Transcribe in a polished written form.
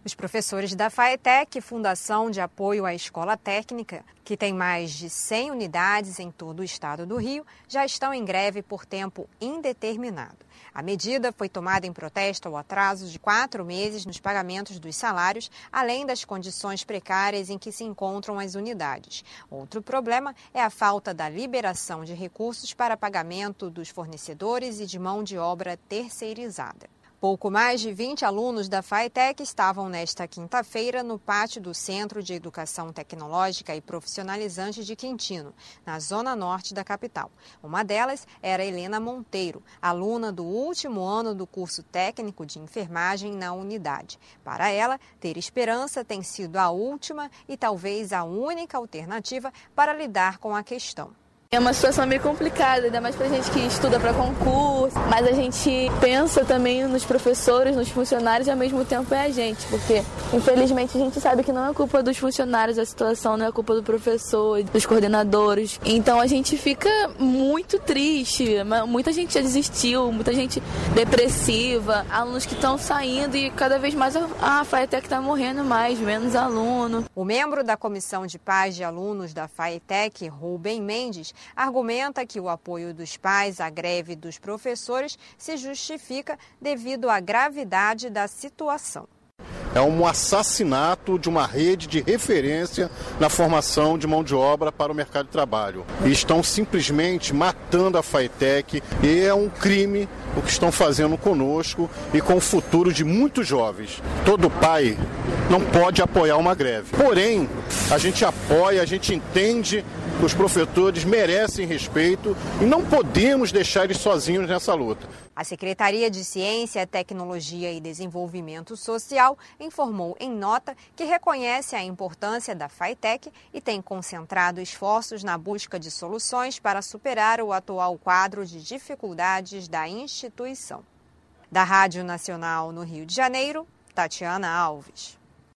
Os professores da FAETEC, Fundação de Apoio à Escola Técnica, que tem mais de 100 unidades em todo o estado do Rio, já estão em greve por tempo indeterminado. A medida foi tomada em protesto ao atraso de 4 meses nos pagamentos dos salários, além das condições precárias em que se encontram as unidades. Outro problema é a falta da liberação de recursos para pagamento dos fornecedores e de mão de obra terceirizada. Pouco mais de 20 alunos da FAETEC estavam nesta quinta-feira no pátio do Centro de Educação Tecnológica e Profissionalizante de Quintino, na zona norte da capital. Uma delas era Helena Monteiro, aluna do último ano do curso técnico de enfermagem na unidade. Para ela, ter esperança tem sido a última e talvez a única alternativa para lidar com a questão. É uma situação meio complicada, ainda mais pra gente que estuda para concurso, mas a gente pensa também nos professores, nos funcionários e ao mesmo tempo é a gente, porque infelizmente a gente sabe que não é culpa dos funcionários a situação, não é culpa do professor, dos coordenadores, então a gente fica muito triste, muita gente já desistiu, muita gente depressiva, alunos que estão saindo e cada vez mais a FAETEC está morrendo mais, menos aluno. O membro da Comissão de Pais de Alunos da FAETEC, Rubem Mendes, argumenta que o apoio dos pais à greve dos professores se justifica devido à gravidade da situação. É um assassinato de uma rede de referência na formação de mão de obra para o mercado de trabalho. E estão simplesmente matando a FAETEC e é um crime o que estão fazendo conosco e com o futuro de muitos jovens. Todo pai não pode apoiar uma greve. Porém, a gente apoia, a gente entende que os professores merecem respeito e não podemos deixar eles sozinhos nessa luta. A Secretaria de Ciência, Tecnologia e Desenvolvimento Social informou em nota que reconhece a importância da FAETEC e tem concentrado esforços na busca de soluções para superar o atual quadro de dificuldades da instituição. Da Rádio Nacional no Rio de Janeiro, Tatiana Alves.